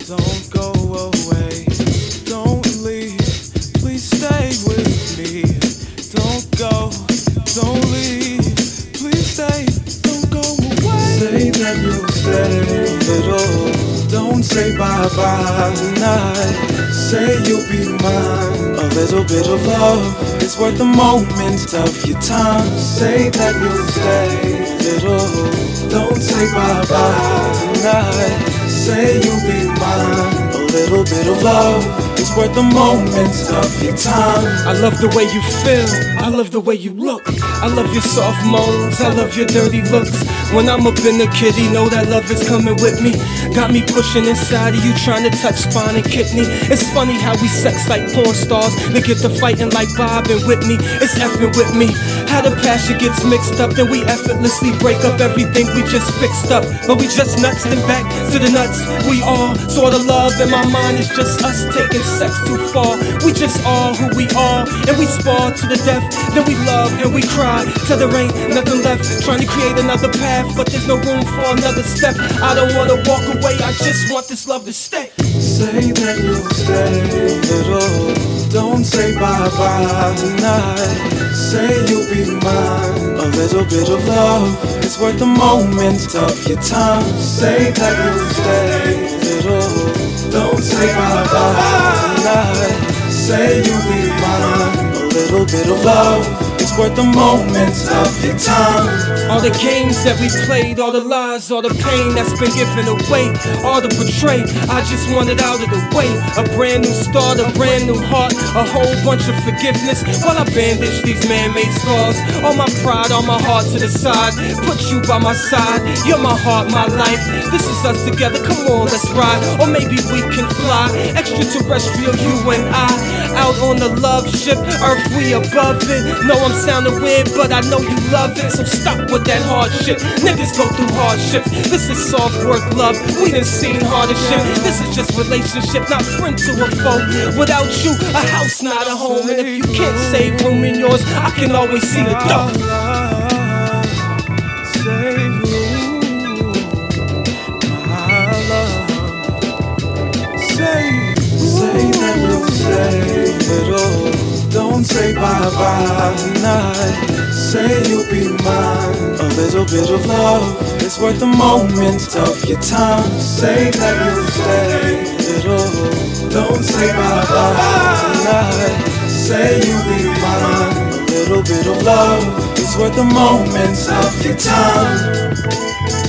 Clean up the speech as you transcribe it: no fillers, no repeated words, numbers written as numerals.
Don't go away, don't leave, please stay with me. Don't go, don't leave, please stay, don't go away. Say that you'll stay a little, don't say bye-bye tonight. Say you'll be mine, a little bit of love is worth a moment of your time. Say that you'll stay a little, don't say bye-bye tonight. Say you'll be mine, a little bit of love is worth a moment of your time. I love the way you feel, I love the way you look, I love your soft moans, I love your dirty looks. When I'm up in the kitty, know that love is coming with me. Got me pushing inside of you, trying to touch spine and kidney. It's funny how we sex like porn stars, they get to fighting like Bob and Whitney. It's effing with me, how the passion gets mixed up, then we effortlessly break up everything we just fixed up. But we just nuts, then back to the nuts. We all sort of love, in my mind it's just us taking sex too far. We just are who we are, and we spar to the death. Then we love and we cry till there ain't nothing left. Trying to create another path, but there's no room for another step. I don't wanna walk away, I just want this love to stay. Say that you'll stay a little, don't say bye-bye tonight. Say you'll be mine, a little bit of love is worth a moment of your time. Say that you'll stay a little, don't say bye-bye tonight. Say you'll be mine, a little bit of love is worth a moment of your time. All the games that we played, all the lies, all the pain that's been given away, all the betrayed, I just want it out of the way. A brand new start, a brand new heart, a whole bunch of forgiveness while I bandage these man-made scars. All my pride, all my heart to the side, put you by my side. You're my heart, my life, this is us together, come on, let's ride. Or maybe we can fly, extraterrestrial, you and I, out on the love ship, Earth we above it. No, I'm sounding weird, but I know you love it, so stop with that hard shit. Niggas go through hardships, this is soft work love, we done seen harder shit. This is just relationship, not friend to a foe. Without you, a house not a home, and if you can't save room in yours, I can always see the door. Save room, my love. Say that you'll stay a little, don't say bye-bye tonight. Say you'll be mine, a little bit of love is worth a moment of your time. Say that you'll stay a little, don't say bye-bye tonight. Say you'll be mine, a little bit of love is worth a moment of your time.